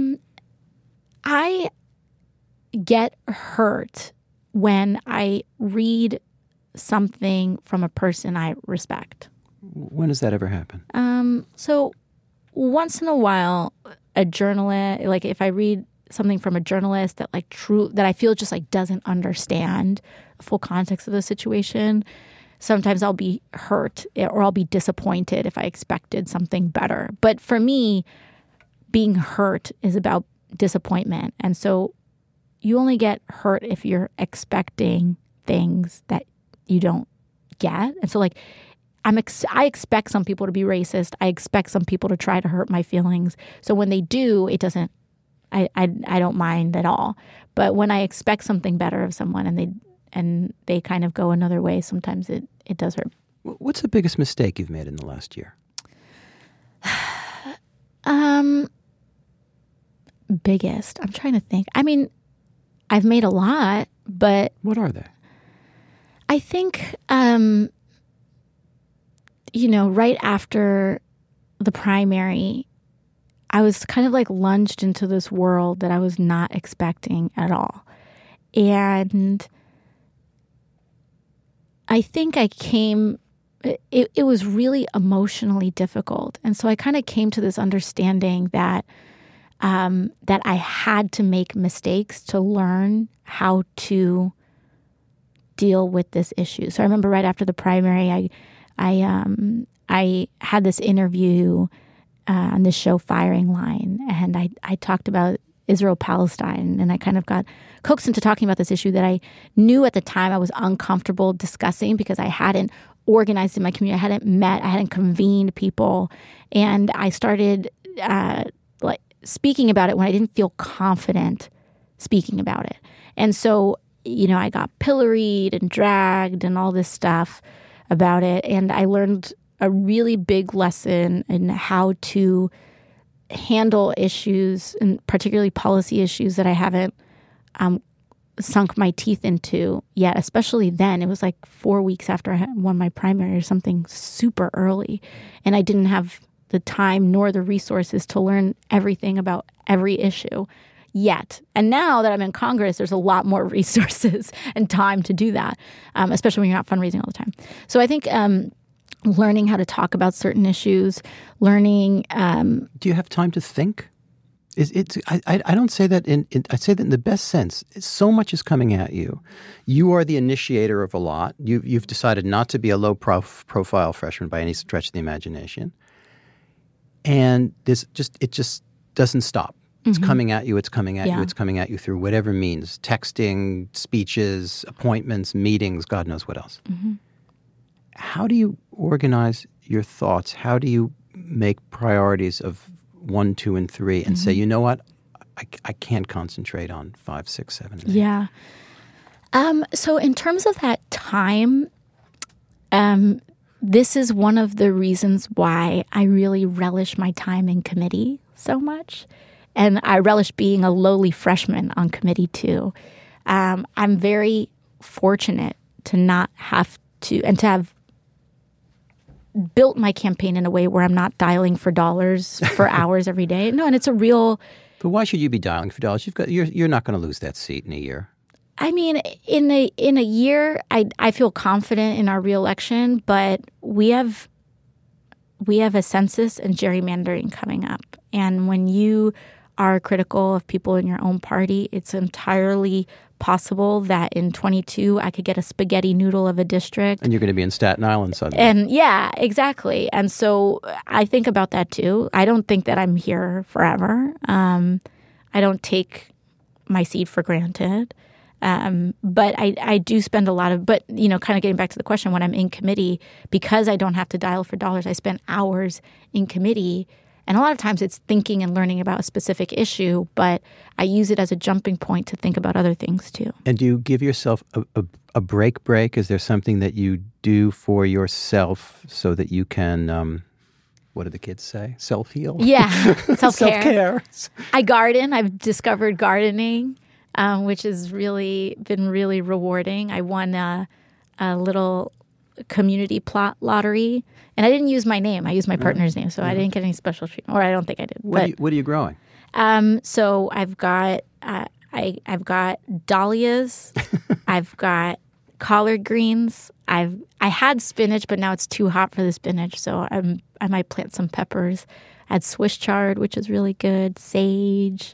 I get hurt when I read something from a person I respect. When does that ever happen? So once in a while, a journalist, if I read something from a journalist that that I feel just like doesn't understand the full context of the situation, sometimes I'll be hurt or I'll be disappointed if I expected something better. But for me, being hurt is about disappointment. And so you only get hurt if you're expecting things that you don't get. And so like I expect some people to be racist. I expect some people to try to hurt my feelings. So when they do, it doesn't, I don't mind at all. But when I expect something better of someone and they kind of go another way, sometimes it does hurt. What's the biggest mistake you've made in the last year? Biggest. I'm trying to think. I mean, I've made a lot, but... What are they? I think, right after the primary, I was kind of like lunged into this world that I was not expecting at all. And I think it was really emotionally difficult. And so I kind of came to this understanding that I had to make mistakes to learn how to deal with this issue. So I remember right after the primary, I had this interview on this show Firing Line, and I talked about Israel-Palestine, and I kind of got coaxed into talking about this issue that I knew at the time I was uncomfortable discussing because I hadn't organized in my community, I hadn't convened people, and I started speaking about it when I didn't feel confident speaking about it. And so, I got pilloried and dragged and all this stuff about it. And I learned a really big lesson in how to handle issues, and particularly policy issues that I haven't sunk my teeth into yet, especially then. It was like 4 weeks after I won my primary or something, super early. And I didn't have the time nor the resources to learn everything about every issue yet. And now that I'm in Congress, there's a lot more resources and time to do that, especially when you're not fundraising all the time. So I think learning how to talk about certain issues, learning... Do you have time to think? I don't say that I say that in the best sense. So much is coming at you. You are the initiator of a lot. You've decided not to be a low-profile freshman by any stretch of the imagination. And it just doesn't stop. It's coming at you, it's coming at you, it's coming at you through whatever means. Texting, speeches, appointments, meetings, God knows what else. Mm-hmm. How do you organize your thoughts? How do you make priorities of 1, 2, and 3 and say, you know what? I can't concentrate on 5, 6, 7, and 8. Yeah. So in terms of that time, this is one of the reasons why I really relish my time in committee so much. And I relish being a lowly freshman on committee too. I'm very fortunate to not have to, and to have built my campaign in a way where I'm not dialing for dollars for hours every day. No, and it's a real... But why should you be dialing for dollars? You're not going to lose that seat in a year. I mean, in a year, I feel confident in our reelection, but we have a census and gerrymandering coming up. And when you are critical of people in your own party, it's entirely possible that in 22 I could get a spaghetti noodle of a district. And you're going to be in Staten Island suddenly. And yeah, exactly. And so I think about that too. I don't think that I'm here forever. I don't take my seat for granted. But I do spend a lot of, kind of getting back to the question, when I'm in committee, because I don't have to dial for dollars, I spend hours in committee. And a lot of times it's thinking and learning about a specific issue, but I use it as a jumping point to think about other things too. And do you give yourself a break? Is there something that you do for yourself so that you can, what do the kids say? Self-heal? Yeah, self-care. Self-care. I garden. I've discovered gardening, which has really been really rewarding. I won a little community plot lottery, and I didn't use my name. I used my partner's name, so I didn't get any special treatment, or I don't think I did. What are you growing? So I've got I've got dahlias, I've got collard greens. I had spinach, but now it's too hot for the spinach, so I might plant some peppers. I had Swiss chard, which is really good, sage,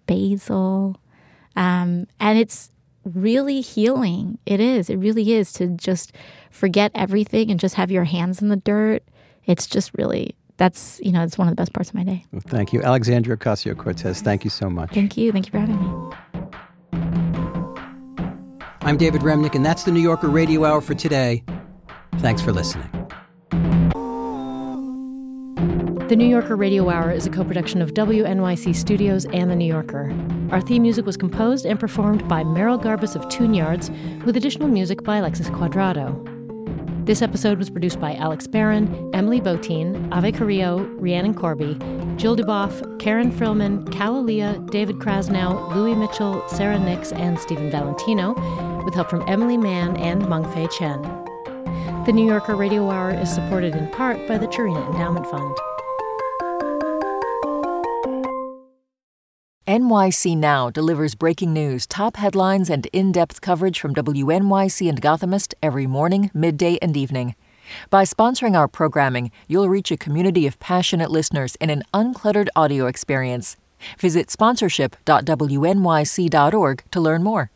basil. And it's really healing. It is. It really is, to just forget everything and just have your hands in the dirt. It's just really, it's one of the best parts of my day. Well, thank you. Alexandria Ocasio-Cortez, thank you so much. Thank you. Thank you for having me. I'm David Remnick, and that's the New Yorker Radio Hour for today. Thanks for listening. The New Yorker Radio Hour is a co-production of WNYC Studios and The New Yorker. Our theme music was composed and performed by Meryl Garbus of Tune Yards, with additional music by Alexis Cuadrado. This episode was produced by Alex Barron, Emily Botein, Ave Carrillo, Rhiannon Corby, Jill Duboff, Karen Frillman, Cal Aaliyah, David Krasnow, Louis Mitchell, Sarah Nix, and Stephen Valentino, with help from Emily Mann and Mengfei Chen. The New Yorker Radio Hour is supported in part by the Chirina Endowment Fund. NYC Now delivers breaking news, top headlines, and in-depth coverage from WNYC and Gothamist every morning, midday, and evening. By sponsoring our programming, you'll reach a community of passionate listeners in an uncluttered audio experience. Visit sponsorship.wnyc.org to learn more.